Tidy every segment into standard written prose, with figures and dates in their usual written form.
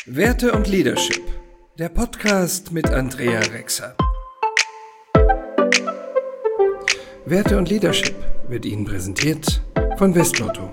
Werte und Leadership, der Podcast mit Andrea Rexer. Werte und Leadership wird Ihnen präsentiert von Westlotto.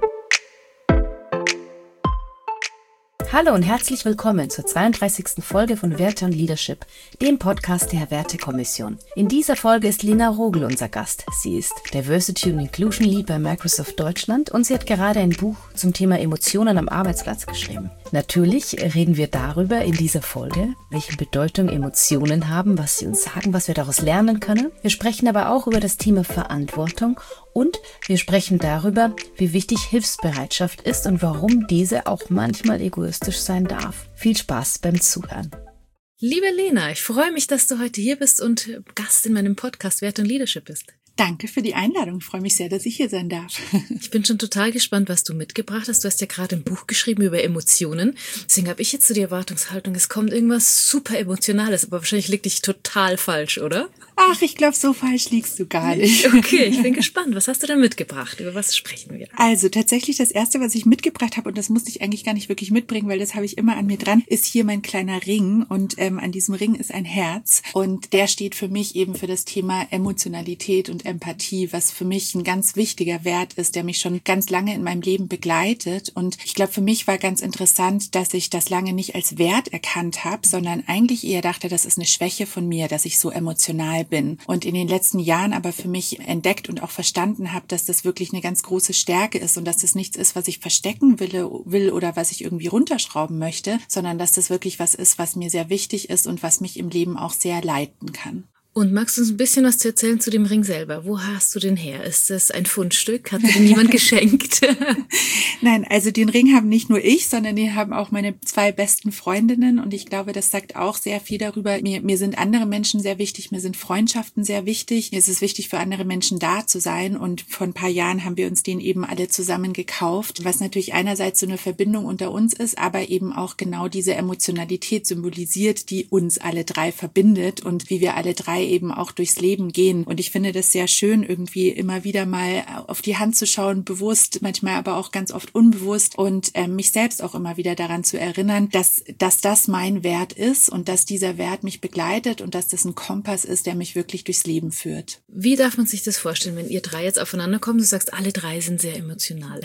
Hallo und herzlich willkommen zur 32. Folge von Werte und Leadership, dem Podcast der Wertekommission. In dieser Folge ist Lena Rogel unser Gast. Sie ist Diversity und Inclusion Lead bei Microsoft Deutschland und sie hat gerade ein Buch zum Thema Emotionen am Arbeitsplatz geschrieben. Natürlich reden wir darüber in dieser Folge, welche Bedeutung Emotionen haben, was sie uns sagen, was wir daraus lernen können. Wir sprechen aber auch über das Thema Verantwortung und wir sprechen darüber, wie wichtig Hilfsbereitschaft ist und warum diese auch manchmal egoistisch sein darf. Viel Spaß beim Zuhören. Liebe Lena, ich freue mich, dass du heute hier bist und Gast in meinem Podcast Werte und Leadership bist. Danke für die Einladung. Ich freue mich sehr, dass ich hier sein darf. Ich bin schon total gespannt, was du mitgebracht hast. Du hast ja gerade ein Buch geschrieben über Emotionen. Deswegen habe ich jetzt so die Erwartungshaltung, es kommt irgendwas super Emotionales, aber wahrscheinlich liegt dich total falsch, oder? Ach, ich glaube, so falsch liegst du gar nicht. Okay, ich bin gespannt. Was hast du denn mitgebracht? Über was sprechen wir? Also tatsächlich das Erste, was ich mitgebracht habe, und das musste ich eigentlich gar nicht wirklich mitbringen, weil das habe ich immer an mir dran, ist hier mein kleiner Ring. Und an diesem Ring ist ein Herz. Und der steht für mich eben für das Thema Emotionalität und Empathie, was für mich ein ganz wichtiger Wert ist, der mich schon ganz lange in meinem Leben begleitet. Und ich glaube, für mich war ganz interessant, dass ich das lange nicht als Wert erkannt habe, sondern eigentlich eher dachte, das ist eine Schwäche von mir, dass ich so emotional bin. Und in den letzten Jahren aber für mich entdeckt und auch verstanden habe, dass das wirklich eine ganz große Stärke ist und dass das nichts ist, was ich verstecken will oder was ich irgendwie runterschrauben möchte, sondern dass das wirklich was ist, was mir sehr wichtig ist und was mich im Leben auch sehr leiten kann. Und magst du uns ein bisschen was erzählen zu dem Ring selber? Wo hast du den her? Ist das ein Fundstück? Hat dir den jemand geschenkt? Nein, also den Ring haben nicht nur ich, sondern den haben auch meine 2 besten Freundinnen. Und ich glaube, das sagt auch sehr viel darüber. Mir sind andere Menschen sehr wichtig, mir sind Freundschaften sehr wichtig. Mir ist es wichtig, für andere Menschen da zu sein. Und vor ein paar Jahren haben wir uns den eben alle zusammen gekauft, was natürlich einerseits so eine Verbindung unter uns ist, aber eben auch genau diese Emotionalität symbolisiert, die uns alle 3 verbindet und wie wir alle 3 eben auch durchs Leben gehen. Und ich finde das sehr schön, irgendwie immer wieder mal auf die Hand zu schauen, bewusst, manchmal aber auch ganz oft unbewusst und mich selbst auch immer wieder daran zu erinnern, dass das mein Wert ist und dass dieser Wert mich begleitet und dass das ein Kompass ist, der mich wirklich durchs Leben führt. Wie darf man sich das vorstellen, wenn ihr 3 jetzt aufeinander kommt? Du sagst, alle 3 sind sehr emotional.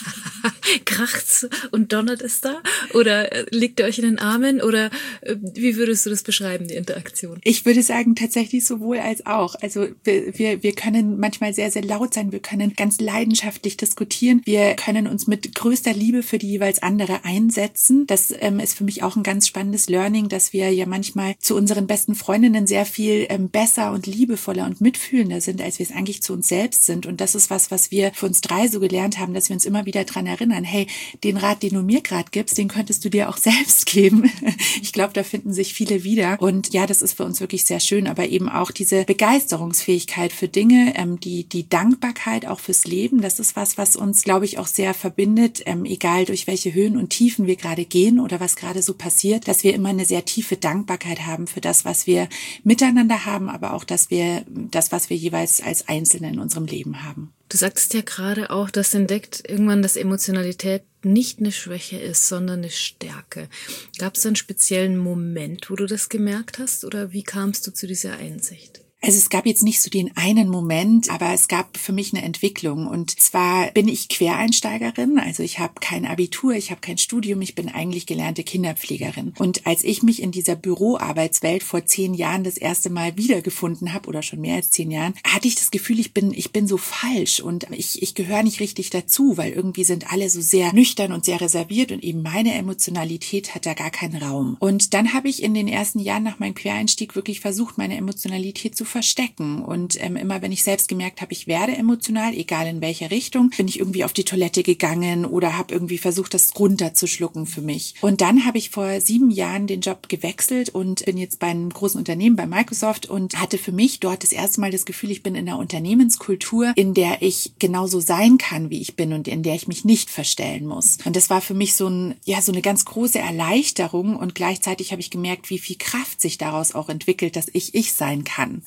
Kracht's und donnert es da? Oder liegt ihr euch in den Armen? Oder wie würdest du das beschreiben, die Interaktion? Ich würde sagen, tatsächlich sowohl als auch. Also wir können manchmal sehr, sehr laut sein. Wir können ganz leidenschaftlich diskutieren. Wir können uns mit größter Liebe für die jeweils andere einsetzen. Das ist für mich auch ein ganz spannendes Learning, dass wir ja manchmal zu unseren besten Freundinnen sehr viel besser und liebevoller und mitfühlender sind, als wir es eigentlich zu uns selbst sind. Und das ist was wir für uns 3 so gelernt haben, dass wir uns immer wieder dran erinnern, hey, den Rat, den du mir gerade gibst, den könntest du dir auch selbst geben. Ich glaube, da finden sich viele wieder. Und ja, das ist für uns wirklich sehr schön, aber eben auch diese Begeisterungsfähigkeit für Dinge, die Dankbarkeit auch fürs Leben, das ist was uns, glaube ich, auch sehr verbindet, egal durch welche Höhen und Tiefen wir gerade gehen oder was gerade so passiert, dass wir immer eine sehr tiefe Dankbarkeit haben für das, was wir miteinander haben, aber auch, dass wir das, was wir jeweils als Einzelne in unserem Leben haben. Du sagtest ja gerade auch, dass entdeckt irgendwann, dass Emotionalität nicht eine Schwäche ist, sondern eine Stärke. Gab es einen speziellen Moment, wo du das gemerkt hast, oder wie kamst du zu dieser Einsicht? Also es gab jetzt nicht so den einen Moment, aber es gab für mich eine Entwicklung. Und zwar bin ich Quereinsteigerin, also ich habe kein Abitur, ich habe kein Studium, ich bin eigentlich gelernte Kinderpflegerin. Und als ich mich in dieser Büroarbeitswelt vor 10 Jahren das erste Mal wiedergefunden habe, oder schon mehr als 10 Jahren, hatte ich das Gefühl, ich bin so falsch und ich gehöre nicht richtig dazu, weil irgendwie sind alle so sehr nüchtern und sehr reserviert und eben meine Emotionalität hat da gar keinen Raum. Und dann habe ich in den ersten Jahren nach meinem Quereinstieg wirklich versucht, meine Emotionalität zu verstecken. Und immer wenn ich selbst gemerkt habe, ich werde emotional, egal in welcher Richtung, bin ich irgendwie auf die Toilette gegangen oder habe irgendwie versucht, das runterzuschlucken für mich. Und dann habe ich vor 7 Jahren den Job gewechselt und bin jetzt bei einem großen Unternehmen, bei Microsoft, und hatte für mich dort das erste Mal das Gefühl, ich bin in einer Unternehmenskultur, in der ich genauso sein kann, wie ich bin und in der ich mich nicht verstellen muss. Und das war für mich so eine ganz große Erleichterung und gleichzeitig habe ich gemerkt, wie viel Kraft sich daraus auch entwickelt, dass ich sein kann. Und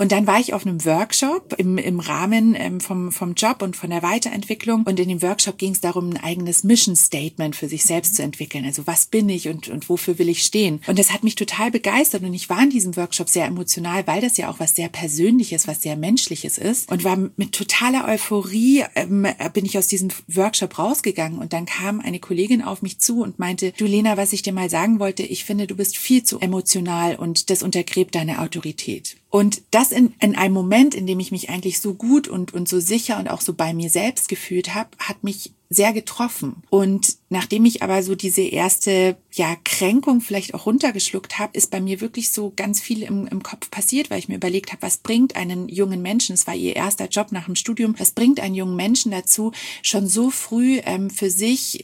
Und dann war ich auf einem Workshop im Rahmen vom Job und von der Weiterentwicklung. Und in dem Workshop ging es darum, ein eigenes Mission Statement für sich selbst zu entwickeln. Also was bin ich und wofür will ich stehen? Und das hat mich total begeistert. Und ich war in diesem Workshop sehr emotional, weil das ja auch was sehr Persönliches, was sehr Menschliches ist. Und war mit totaler Euphorie, bin ich aus diesem Workshop rausgegangen. Und dann kam eine Kollegin auf mich zu und meinte, du Lena, was ich dir mal sagen wollte, ich finde, du bist viel zu emotional und das untergräbt deine Autorität. Und das in einem Moment, in dem ich mich eigentlich so gut und so sicher und auch so bei mir selbst gefühlt habe, hat mich sehr getroffen. Und nachdem ich aber so diese erste Kränkung vielleicht auch runtergeschluckt habe, ist bei mir wirklich so ganz viel im Kopf passiert, weil ich mir überlegt habe, was bringt einen jungen Menschen, es war ihr erster Job nach dem Studium, was bringt einen jungen Menschen dazu, schon so früh für sich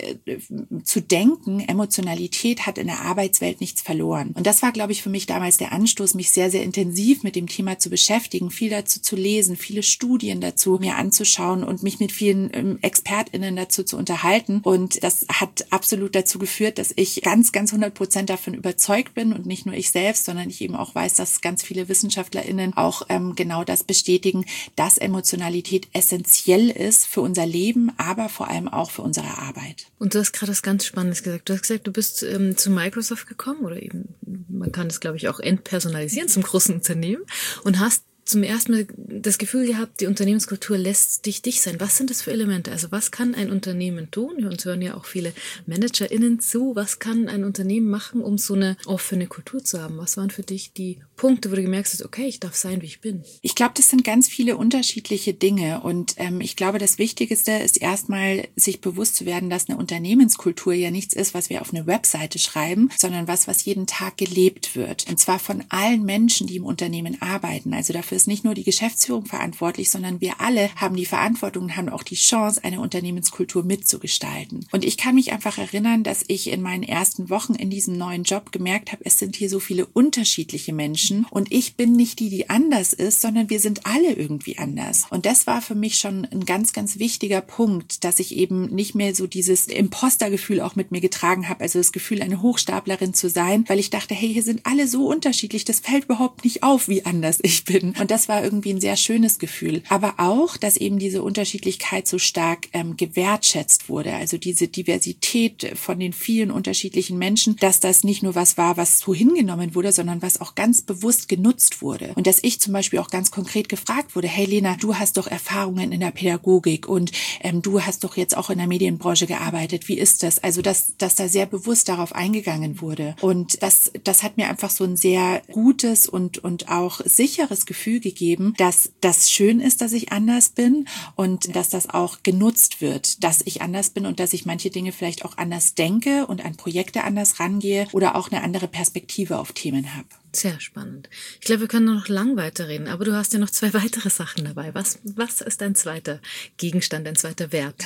zu denken, Emotionalität hat in der Arbeitswelt nichts verloren. Und das war, glaube ich, für mich damals der Anstoß, mich sehr, sehr intensiv mit dem Thema zu beschäftigen, viel dazu zu lesen, viele Studien dazu mir anzuschauen und mich mit vielen ExpertInnen dazu zu unterhalten. Und das hat absolut dazu geführt, dass ich ganz 100% davon überzeugt bin und nicht nur ich selbst, sondern ich eben auch weiß, dass ganz viele WissenschaftlerInnen auch genau das bestätigen, dass Emotionalität essentiell ist für unser Leben, aber vor allem auch für unsere Arbeit. Und du hast gerade was ganz Spannendes gesagt. Du hast gesagt, du bist zu Microsoft gekommen oder eben, man kann das glaube ich auch entpersonalisieren zum großen Unternehmen und hast zum ersten Mal das Gefühl gehabt, die Unternehmenskultur lässt dich sein. Was sind das für Elemente? Also was kann ein Unternehmen tun? Uns hören ja auch viele ManagerInnen zu. Was kann ein Unternehmen machen, um so eine offene Kultur zu haben? Was waren für dich die Punkte, wo du gemerkt hast, okay, ich darf sein, wie ich bin? Ich glaube, das sind ganz viele unterschiedliche Dinge. Und ich glaube, das Wichtigste ist erstmal, sich bewusst zu werden, dass eine Unternehmenskultur ja nichts ist, was wir auf eine Webseite schreiben, sondern was jeden Tag gelebt wird. Und zwar von allen Menschen, die im Unternehmen arbeiten. Also dafür ist nicht nur die Geschäftsführung verantwortlich, sondern wir alle haben die Verantwortung und haben auch die Chance, eine Unternehmenskultur mitzugestalten. Und ich kann mich einfach erinnern, dass ich in meinen ersten Wochen in diesem neuen Job gemerkt habe, es sind hier so viele unterschiedliche Menschen und ich bin nicht die anders ist, sondern wir sind alle irgendwie anders. Und das war für mich schon ein ganz, ganz wichtiger Punkt, dass ich eben nicht mehr so dieses Impostergefühl auch mit mir getragen habe, also das Gefühl, eine Hochstaplerin zu sein, weil ich dachte, hey, hier sind alle so unterschiedlich, das fällt überhaupt nicht auf, wie anders ich bin. Und das war irgendwie ein sehr schönes Gefühl. Aber auch, dass eben diese Unterschiedlichkeit so stark gewertschätzt wurde. Also diese Diversität von den vielen unterschiedlichen Menschen, dass das nicht nur was war, was so hingenommen wurde, sondern was auch ganz bewusst genutzt wurde. Und dass ich zum Beispiel auch ganz konkret gefragt wurde, hey Lena, du hast doch Erfahrungen in der Pädagogik und du hast doch jetzt auch in der Medienbranche gearbeitet. Wie ist das? Also, dass da sehr bewusst darauf eingegangen wurde. Und das hat mir einfach so ein sehr gutes und auch sicheres Gefühl gegeben, dass das schön ist, dass ich anders bin und dass das auch genutzt wird, dass ich anders bin und dass ich manche Dinge vielleicht auch anders denke und an Projekte anders rangehe oder auch eine andere Perspektive auf Themen habe. Sehr spannend. Ich glaube, wir können noch lang weiterreden, aber du hast ja noch 2 weitere Sachen dabei. Was ist dein zweiter Gegenstand, dein zweiter Wert?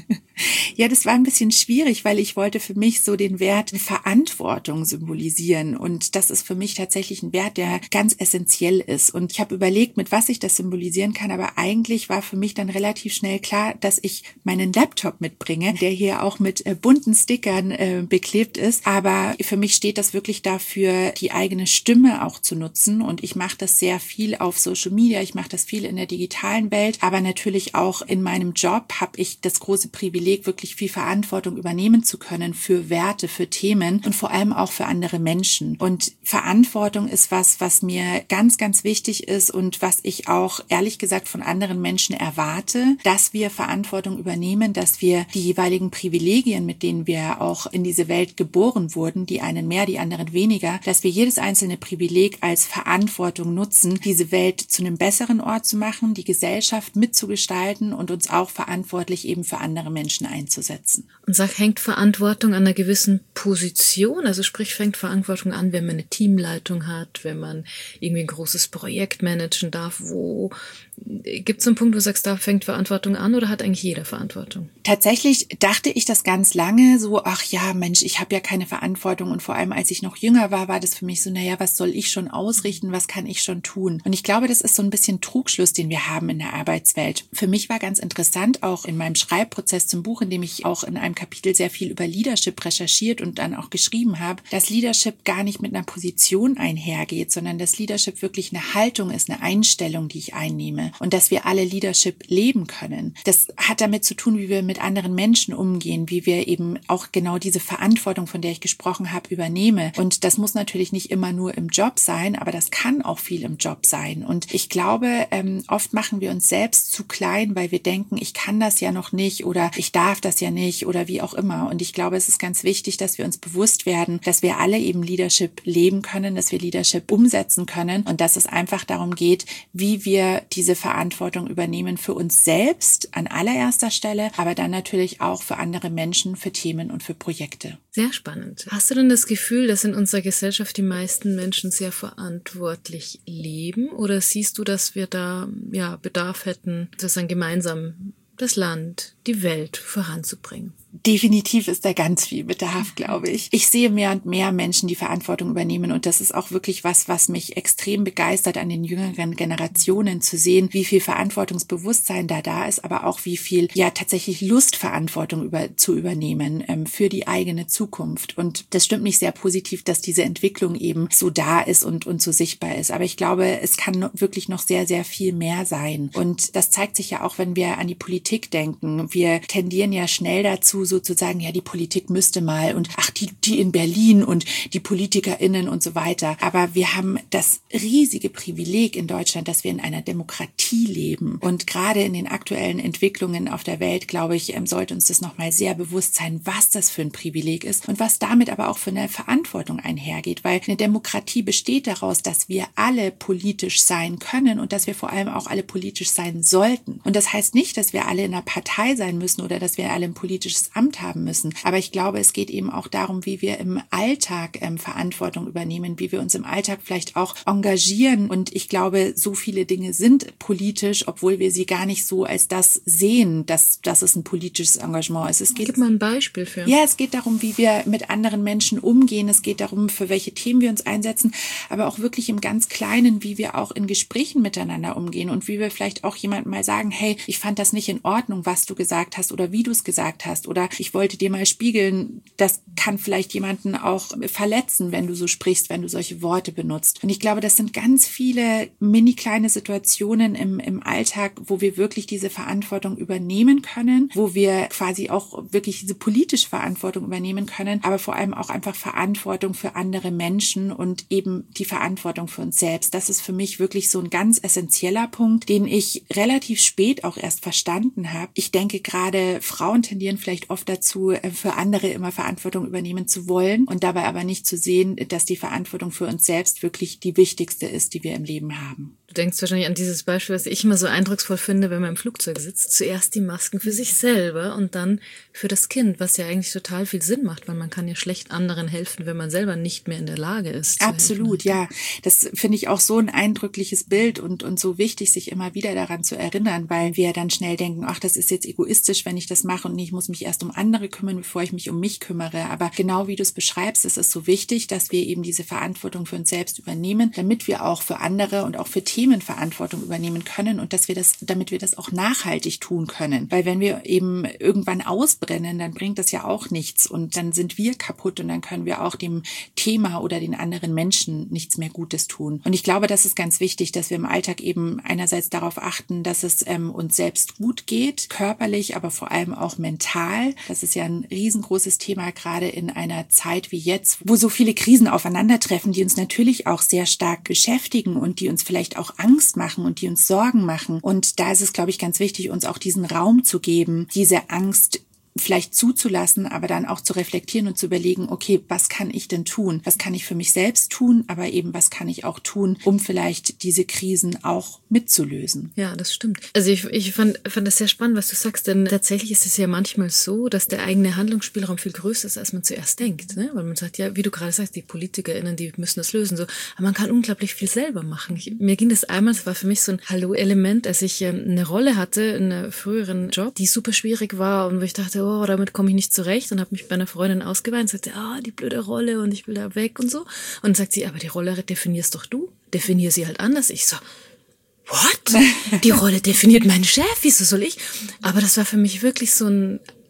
Ja, das war ein bisschen schwierig, weil ich wollte für mich so den Wert Verantwortung symbolisieren und das ist für mich tatsächlich ein Wert, der ganz essentiell ist und ich habe überlegt, mit was ich das symbolisieren kann, aber eigentlich war für mich dann relativ schnell klar, dass ich meinen Laptop mitbringe, der hier auch mit bunten Stickern beklebt ist, aber für mich steht das wirklich dafür, die eigene Stimme auch zu nutzen und ich mache das sehr viel auf Social Media, ich mache das viel in der digitalen Welt, aber natürlich auch in meinem Job habe ich das große Privileg, wirklich viel Verantwortung übernehmen zu können für Werte, für Themen und vor allem auch für andere Menschen. Und Verantwortung ist was mir ganz, ganz wichtig ist und was ich auch ehrlich gesagt von anderen Menschen erwarte, dass wir Verantwortung übernehmen, dass wir die jeweiligen Privilegien, mit denen wir auch in diese Welt geboren wurden, die einen mehr, die anderen weniger, dass wir jedes einzelne Privileg als Verantwortung nutzen, diese Welt zu einem besseren Ort zu machen, die Gesellschaft mitzugestalten und uns auch verantwortlich eben für andere Menschen einzusetzen. Und hängt Verantwortung an einer gewissen Position? Also sprich, fängt Verantwortung an, wenn man eine Teamleitung hat, wenn man irgendwie ein großes Projekt managen darf, gibt es einen Punkt, wo du sagst, da fängt Verantwortung an oder hat eigentlich jeder Verantwortung? Tatsächlich dachte ich das ganz lange so, ach ja, Mensch, ich habe ja keine Verantwortung und vor allem als ich noch jünger war das für mich so, naja, was soll ich schon ausrichten, was kann ich schon tun? Und ich glaube, das ist so ein bisschen Trugschluss, den wir haben in der Arbeitswelt. Für mich war ganz interessant, auch in meinem Schreibprozess zum Buch, in dem ich auch in einem Kapitel sehr viel über Leadership recherchiert und dann auch geschrieben habe, dass Leadership gar nicht mit einer Position einhergeht, sondern dass Leadership wirklich eine Haltung ist, eine Einstellung, die ich einnehme und dass wir alle Leadership leben können. Das hat damit zu tun, wie wir mit anderen Menschen umgehen, wie wir eben auch genau diese Verantwortung, von der ich gesprochen habe, übernehmen. Und das muss natürlich nicht immer nur im Job sein, aber das kann auch viel im Job sein. Und ich glaube, oft machen wir uns selbst zu klein, weil wir denken, ich kann das ja noch nicht oder ich darf das ja nicht oder wie auch immer. Und ich glaube, es ist ganz wichtig, dass wir uns bewusst werden, dass wir alle eben Leadership leben können, dass wir Leadership umsetzen können und dass es einfach darum geht, wie wir diese Verantwortung übernehmen für uns selbst an allererster Stelle, aber dann natürlich auch für andere Menschen, für Themen und für Projekte. Sehr spannend. Hast du denn das Gefühl, dass in unserer Gesellschaft die meisten Menschen sehr verantwortlich leben? Oder siehst du, dass wir da Bedarf hätten, sozusagen gemeinsam das Land, die Welt voranzubringen? Definitiv ist da ganz viel Bedarf, glaube ich. Ich sehe mehr und mehr Menschen, die Verantwortung übernehmen und das ist auch wirklich was mich extrem begeistert an den jüngeren Generationen zu sehen, wie viel Verantwortungsbewusstsein da ist, aber auch wie viel tatsächlich Lust, Verantwortung zu übernehmen für die eigene Zukunft. Und das stimmt mich sehr positiv, dass diese Entwicklung eben so da ist und so sichtbar ist. Aber ich glaube, es kann wirklich noch sehr, sehr viel mehr sein. Und das zeigt sich ja auch, wenn wir an die Politik denken. Wir tendieren ja schnell dazu, sozusagen, die Politik müsste mal und die in Berlin und die PolitikerInnen und so weiter. Aber wir haben das riesige Privileg in Deutschland, dass wir in einer Demokratie leben. Und gerade in den aktuellen Entwicklungen auf der Welt, glaube ich, sollte uns das nochmal sehr bewusst sein, was das für ein Privileg ist und was damit aber auch für eine Verantwortung einhergeht. Weil eine Demokratie besteht daraus, dass wir alle politisch sein können und dass wir vor allem auch alle politisch sein sollten. Und das heißt nicht, dass wir alle in einer Partei sein müssen oder dass wir alle ein politisches Amt haben müssen. Aber ich glaube, es geht eben auch darum, wie wir im Alltag Verantwortung übernehmen, wie wir uns im Alltag vielleicht auch engagieren. Und ich glaube, so viele Dinge sind politisch, obwohl wir sie gar nicht so als das sehen, dass es ein politisches Engagement ist. Gib mal ein Beispiel für. Ja, es geht darum, wie wir mit anderen Menschen umgehen. Es geht darum, für welche Themen wir uns einsetzen, aber auch wirklich im ganz Kleinen, wie wir auch in Gesprächen miteinander umgehen und wie wir vielleicht auch jemandem mal sagen, hey, ich fand das nicht in Ordnung, was du gesagt hast oder wie du es gesagt hast oder ich wollte dir mal spiegeln, das kann vielleicht jemanden auch verletzen, wenn du so sprichst, wenn du solche Worte benutzt. Und ich glaube, das sind ganz viele mini kleine Situationen im Alltag, wo wir wirklich diese Verantwortung übernehmen können, wo wir quasi auch wirklich diese politische Verantwortung übernehmen können, aber vor allem auch einfach Verantwortung für andere Menschen und eben die Verantwortung für uns selbst. Das ist für mich wirklich so ein ganz essentieller Punkt, den ich relativ spät auch erst verstanden habe. Ich denke, gerade Frauen tendieren vielleicht oft dazu, für andere immer Verantwortung übernehmen zu wollen und dabei aber nicht zu sehen, dass die Verantwortung für uns selbst wirklich die wichtigste ist, die wir im Leben haben. Du denkst wahrscheinlich an dieses Beispiel, was ich immer so eindrucksvoll finde, wenn man im Flugzeug sitzt. Zuerst die Masken für sich selber und dann für das Kind, was ja eigentlich total viel Sinn macht, weil man kann ja schlecht anderen helfen, wenn man selber nicht mehr in der Lage ist. Absolut, ja. Das finde ich auch so ein eindrückliches Bild und so wichtig, sich immer wieder daran zu erinnern, weil wir dann schnell denken, ach, das ist jetzt egoistisch, wenn ich das mache und ich muss mich erst um andere kümmern, bevor ich mich um mich kümmere. Aber genau wie du es beschreibst, ist es so wichtig, dass wir eben diese Verantwortung für uns selbst übernehmen, damit wir auch für andere und auch für Themen Verantwortung übernehmen können und damit wir das auch nachhaltig tun können. Weil wenn wir eben irgendwann ausbrennen, dann bringt das ja auch nichts und dann sind wir kaputt und dann können wir auch dem Thema oder den anderen Menschen nichts mehr Gutes tun. Und ich glaube, das ist ganz wichtig, dass wir im Alltag eben einerseits darauf achten, dass es uns selbst gut geht, körperlich, aber vor allem auch mental. Das ist ja ein riesengroßes Thema, gerade in einer Zeit wie jetzt, wo so viele Krisen aufeinandertreffen, die uns natürlich auch sehr stark beschäftigen und die uns vielleicht auch Angst machen und die uns Sorgen machen. Und da ist es, glaube ich, ganz wichtig, uns auch diesen Raum zu geben, diese Angst vielleicht zuzulassen, aber dann auch zu reflektieren und zu überlegen, okay, was kann ich denn tun? Was kann ich für mich selbst tun? Aber eben, was kann ich auch tun, um vielleicht diese Krisen auch mitzulösen? Ja, das stimmt. Also ich fand das sehr spannend, was du sagst, denn tatsächlich ist es ja manchmal so, dass der eigene Handlungsspielraum viel größer ist, als man zuerst denkt, ne? Weil man sagt, ja, wie du gerade sagst, die PolitikerInnen, die müssen das lösen, so. Aber man kann unglaublich viel selber machen. Mir ging das einmal, es war für mich so ein Hallo-Element, als ich eine Rolle hatte in einem früheren Job, die super schwierig war und wo ich dachte, oh, damit komme ich nicht zurecht und habe mich bei einer Freundin ausgeweint und sagte, die blöde Rolle und ich will da weg und so. Und dann sagt sie, aber die Rolle definierst doch du. Definier sie halt anders. Ich so, what? Die Rolle definiert mein Chef, wieso soll ich? Aber das war für mich wirklich so ein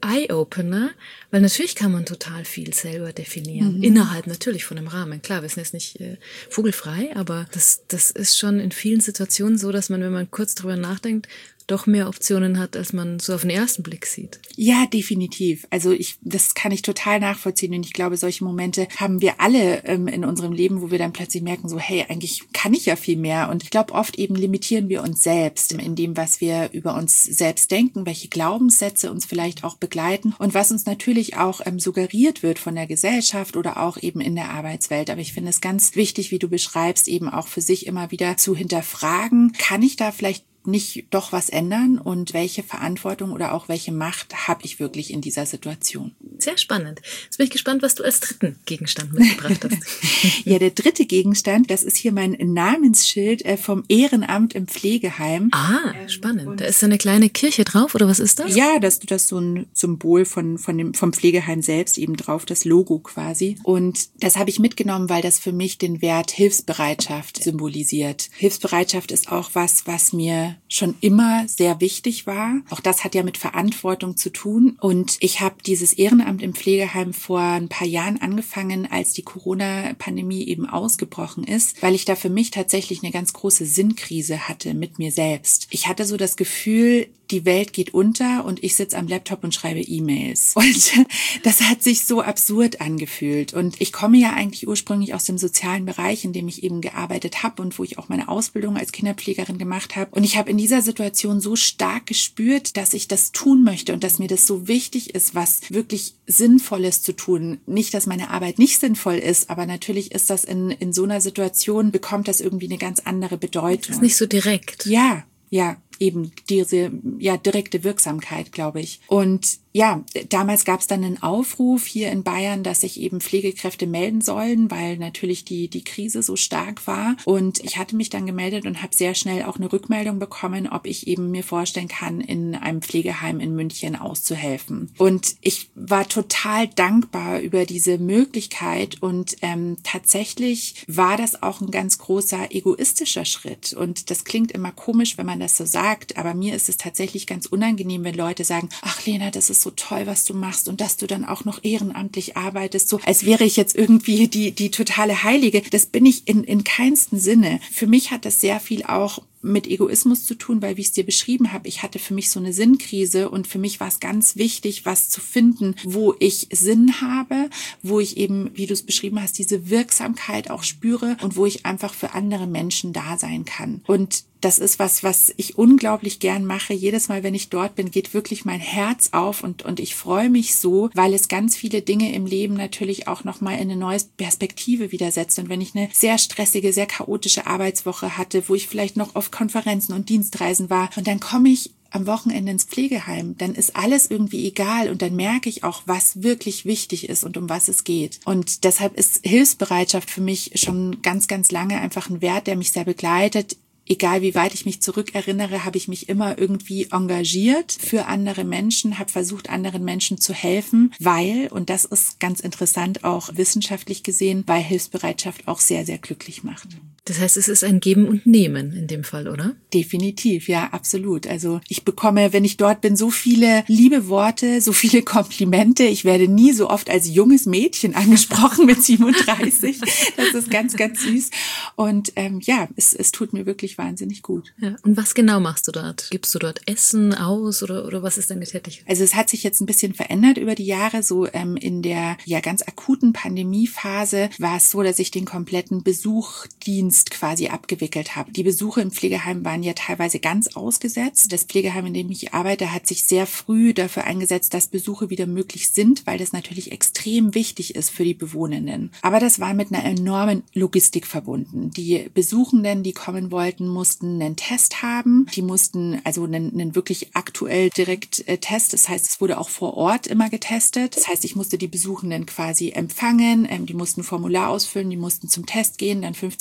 Eye-Opener, weil natürlich kann man total viel selber definieren. Innerhalb natürlich von einem Rahmen. Klar, wir sind jetzt nicht vogelfrei, aber das ist schon in vielen Situationen so, dass man, wenn man kurz drüber nachdenkt, doch mehr Optionen hat, als man so auf den ersten Blick sieht. Ja, definitiv. Also das kann ich total nachvollziehen und ich glaube, solche Momente haben wir alle in unserem Leben, wo wir dann plötzlich merken, so hey, eigentlich kann ich ja viel mehr. Und ich glaube, oft eben limitieren wir uns selbst in dem, was wir über uns selbst denken, welche Glaubenssätze uns vielleicht auch begleiten und was uns natürlich auch suggeriert wird von der Gesellschaft oder auch eben in der Arbeitswelt. Aber ich finde es ganz wichtig, wie du beschreibst, eben auch für sich immer wieder zu hinterfragen, kann ich da vielleicht nicht doch was ändern und welche Verantwortung oder auch welche Macht habe ich wirklich in dieser Situation? Sehr spannend. Jetzt bin ich gespannt, was du als dritten Gegenstand mitgebracht hast. Ja, der dritte Gegenstand, das ist hier mein Namensschild vom Ehrenamt im Pflegeheim. Ah, spannend. Da ist so eine kleine Kirche drauf, oder was ist das? Ja, das ist so ein Symbol vom Pflegeheim selbst eben drauf, das Logo quasi. Und das habe ich mitgenommen, weil das für mich den Wert Hilfsbereitschaft symbolisiert. Hilfsbereitschaft ist auch was mir schon immer sehr wichtig war. Auch das hat ja mit Verantwortung zu tun. Und ich habe dieses Ehrenamt im Pflegeheim vor ein paar Jahren angefangen, als die Corona-Pandemie eben ausgebrochen ist, weil ich da für mich tatsächlich eine ganz große Sinnkrise hatte mit mir selbst. Ich hatte so das Gefühl, die Welt geht unter und ich sitze am Laptop und schreibe E-Mails. Und das hat sich so absurd angefühlt. Und ich komme ja eigentlich ursprünglich aus dem sozialen Bereich, in dem ich eben gearbeitet habe und wo ich auch meine Ausbildung als Kinderpflegerin gemacht habe. Und ich habe in dieser Situation so stark gespürt, dass ich das tun möchte und dass mir das so wichtig ist, was wirklich Sinnvolles zu tun. Nicht, dass meine Arbeit nicht sinnvoll ist, aber natürlich ist das in so einer Situation, bekommt das irgendwie eine ganz andere Bedeutung. Das ist nicht so direkt. Ja, eben diese direkte Wirksamkeit, glaube ich. Und ja, damals gab es dann einen Aufruf hier in Bayern, dass sich eben Pflegekräfte melden sollen, weil natürlich die Krise so stark war. Und ich hatte mich dann gemeldet und habe sehr schnell auch eine Rückmeldung bekommen, ob ich eben mir vorstellen kann, in einem Pflegeheim in München auszuhelfen. Und ich war total dankbar über diese Möglichkeit und tatsächlich war das auch ein ganz großer egoistischer Schritt. Und das klingt immer komisch, wenn man das so sagt, aber mir ist es tatsächlich ganz unangenehm, wenn Leute sagen, ach Lena, das ist so toll, was du machst und dass du dann auch noch ehrenamtlich arbeitest, so als wäre ich jetzt irgendwie die totale Heilige. Das bin ich in keinsten Sinne. Für mich hat das sehr viel auch mit Egoismus zu tun, weil, wie ich es dir beschrieben habe, ich hatte für mich so eine Sinnkrise und für mich war es ganz wichtig, was zu finden, wo ich Sinn habe, wo ich eben, wie du es beschrieben hast, diese Wirksamkeit auch spüre und wo ich einfach für andere Menschen da sein kann. Und das ist was ich unglaublich gern mache. Jedes Mal, wenn ich dort bin, geht wirklich mein Herz auf und ich freue mich so, weil es ganz viele Dinge im Leben natürlich auch nochmal in eine neue Perspektive wieder setzt. Und wenn ich eine sehr stressige, sehr chaotische Arbeitswoche hatte, wo ich vielleicht noch auf Konferenzen und Dienstreisen war und dann komme ich am Wochenende ins Pflegeheim, dann ist alles irgendwie egal und dann merke ich auch, was wirklich wichtig ist und um was es geht. Und deshalb ist Hilfsbereitschaft für mich schon ganz, ganz lange einfach ein Wert, der mich sehr begleitet. Egal wie weit ich mich zurückerinnere, habe ich mich immer irgendwie engagiert für andere Menschen, habe versucht, anderen Menschen zu helfen, weil, und das ist ganz interessant auch wissenschaftlich gesehen, weil Hilfsbereitschaft auch sehr, sehr glücklich macht. Das heißt, es ist ein Geben und Nehmen in dem Fall, oder? Definitiv, ja, absolut. Also ich bekomme, wenn ich dort bin, so viele liebe Worte, so viele Komplimente. Ich werde nie so oft als junges Mädchen angesprochen mit 37. Das ist ganz, ganz süß. Und es tut mir wirklich wahnsinnig gut. Ja. Und was genau machst du dort? Gibst du dort Essen aus oder was ist deine Tätigkeit? Also es hat sich jetzt ein bisschen verändert über die Jahre. So in der ganz akuten Pandemiephase war es so, dass ich den kompletten Besuchdienst quasi abgewickelt habe. Die Besuche im Pflegeheim waren ja teilweise ganz ausgesetzt. Das Pflegeheim, in dem ich arbeite, hat sich sehr früh dafür eingesetzt, dass Besuche wieder möglich sind, weil das natürlich extrem wichtig ist für die Bewohnenden. Aber das war mit einer enormen Logistik verbunden. Die Besuchenden, die kommen wollten, mussten einen Test haben. Die mussten also einen wirklich aktuell direkt Test. Das heißt, es wurde auch vor Ort immer getestet. Das heißt, ich musste die Besuchenden quasi empfangen. Die mussten ein Formular ausfüllen, die mussten zum Test gehen, dann 15 Minuten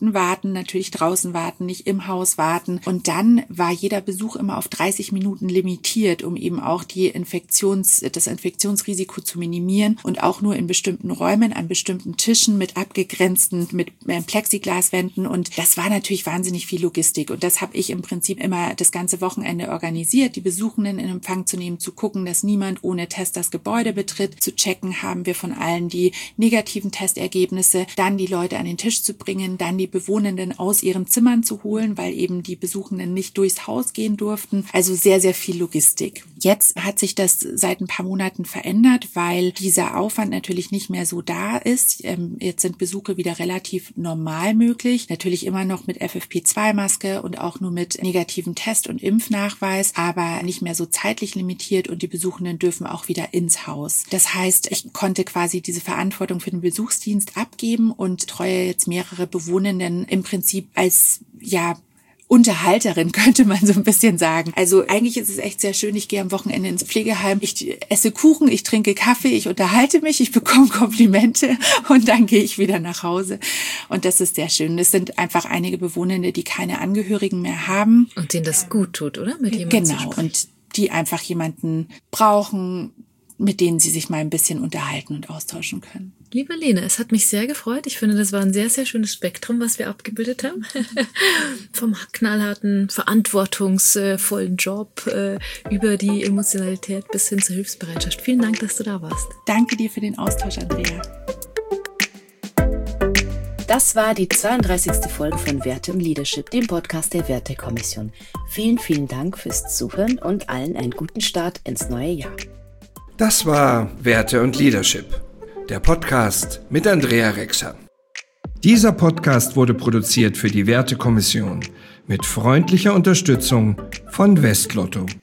Minuten warten, natürlich draußen warten, nicht im Haus warten. Und dann war jeder Besuch immer auf 30 Minuten limitiert, um eben auch das Infektionsrisiko zu minimieren und auch nur in bestimmten Räumen, an bestimmten Tischen mit abgegrenzten, mit Plexiglaswänden. Und das war natürlich wahnsinnig viel Logistik. Und das habe ich im Prinzip immer das ganze Wochenende organisiert, die Besuchenden in Empfang zu nehmen, zu gucken, dass niemand ohne Test das Gebäude betritt, zu checken, haben wir von allen die negativen Testergebnisse, dann die Leute an den Tisch zu bringen, dann die Bewohnenden aus ihren Zimmern zu holen, weil eben die Besuchenden nicht durchs Haus gehen durften. Also sehr, sehr viel Logistik. Jetzt hat sich das seit ein paar Monaten verändert, weil dieser Aufwand natürlich nicht mehr so da ist. Jetzt sind Besuche wieder relativ normal möglich. Natürlich immer noch mit FFP2-Maske und auch nur mit negativem Test und Impfnachweis, aber nicht mehr so zeitlich limitiert und die Besuchenden dürfen auch wieder ins Haus. Das heißt, ich konnte quasi diese Verantwortung für den Besuchsdienst abgeben und treue jetzt mehrere Bewohnenden im Prinzip als, Unterhalterin, könnte man so ein bisschen sagen. Also eigentlich ist es echt sehr schön. Ich gehe am Wochenende ins Pflegeheim, ich esse Kuchen, ich trinke Kaffee, ich unterhalte mich, ich bekomme Komplimente und dann gehe ich wieder nach Hause. Und das ist sehr schön. Es sind einfach einige Bewohnende, die keine Angehörigen mehr haben. Und denen das gut tut, oder? Mit jemandem zu sprechen. Und die einfach jemanden brauchen, mit denen sie sich mal ein bisschen unterhalten und austauschen können. Liebe Lene, es hat mich sehr gefreut. Ich finde, das war ein sehr, sehr schönes Spektrum, was wir abgebildet haben. Vom knallharten, verantwortungsvollen Job über die Emotionalität bis hin zur Hilfsbereitschaft. Vielen Dank, dass du da warst. Danke dir für den Austausch, Andrea. Das war die 32. Folge von Werte und Leadership, dem Podcast der Wertekommission. Vielen, vielen Dank fürs Zuhören und allen einen guten Start ins neue Jahr. Das war Werte und Leadership, der Podcast mit Andrea Rexer. Dieser Podcast wurde produziert für die Wertekommission mit freundlicher Unterstützung von Westlotto.